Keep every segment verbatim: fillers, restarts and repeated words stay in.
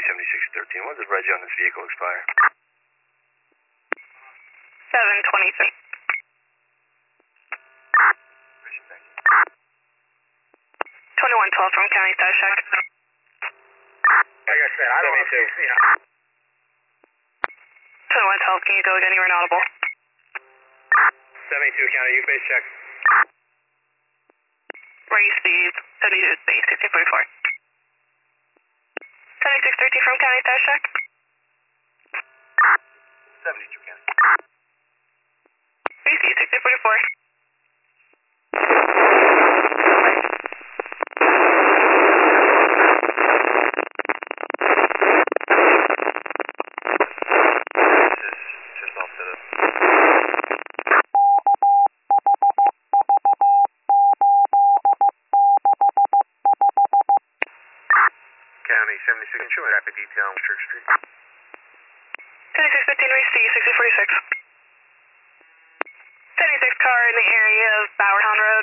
seventy-six thirteen, when does Reggie on this vehicle expire? seven twenty-three. twenty-one twelve from County Status Check. Like I said, I don't know. twenty-one twelve, can you go again? You were inaudible. seventy-two County, you face check. Race speed, seventy-two space, sixteen forty-four. seventy-six thirteen from County Status Check. seventy-two County. Race speed, sixteen forty-four. seventy-six, show me rapid detail on Church Street. seventy-six fifteen, race C, sixteen forty-six. seventy-six car in the area of Bowertown Road.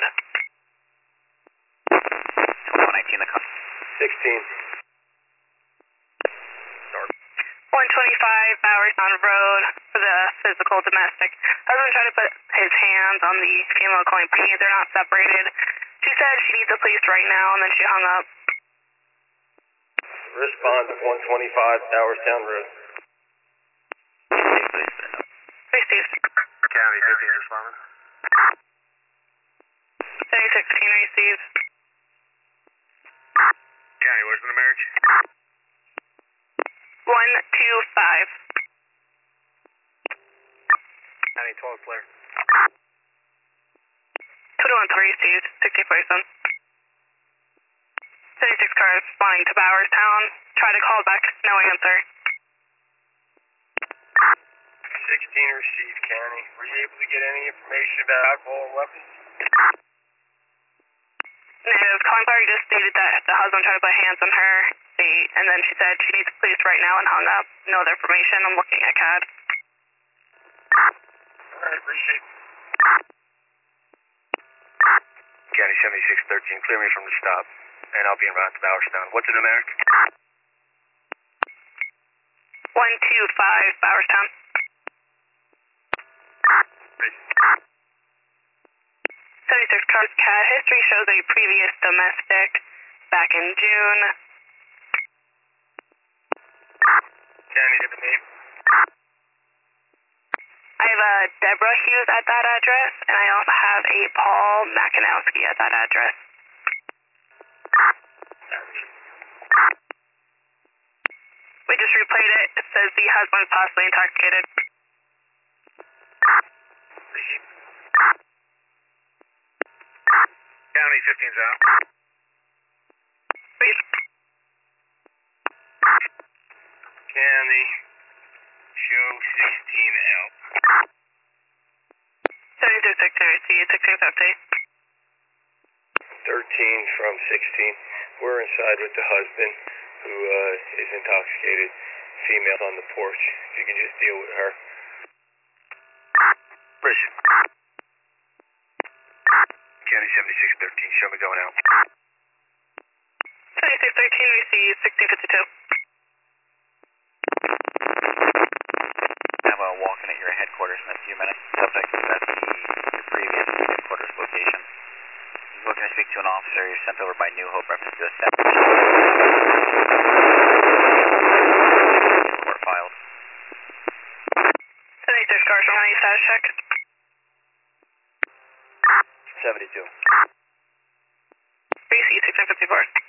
twenty-one nineteen, the car. sixteen. one twenty-five Bowertown Road for the physical domestic. Husband tried to put his hands on the female calling pregnant. They're not separated. She said she needs the police right now, and then she hung up. Respond to one twenty-five Bowertown Road. Please, Steve. County fifteen responding. seventy sixteen received. County, where's the American? one two five. County twelve player. twenty-one three received, sixteen forty-seven. seventy-six cars responding to Bowertown. Try to call back, no answer. sixteen received, County. Were you able to get any information about alcohol and weapons? Negative. Calling party just stated that the husband tried to put hands on her seat, and then she said she needs the police right now and hung up. No other information. I'm looking at C A D. Alright, appreciate it. County seventy-six thirteen, clear me from the stop, and I'll be en route to Bowertown. What's in America? one two five Bowertown. seventy-six cars. C A D history shows a previous domestic back in June. County, get the name. I have a Deborah Hughes at that address, and I also have a Paul Makanowski at that address. We just replayed it. It says the husband's possibly intoxicated. County fifteen's out. Please. County, show sixteen out. seventy-six sixteen received, sixteen fifty. thirteen from sixteen. We're inside with the husband, who uh, is intoxicated. Female on the porch. If you can just deal with her. Listen. County seventy-six thirteen, show me going out. seventy-six thirteen received, sixteen fifty-two. Have a walk-in at your headquarters in a few minutes. Subject is at the previous headquarters location. He's looking to speak to an officer. You're sent over by New Hope reference to establish. Report filed. seventy-six cars from County Status Check. seventy-two. Received, sixteen fifty-four.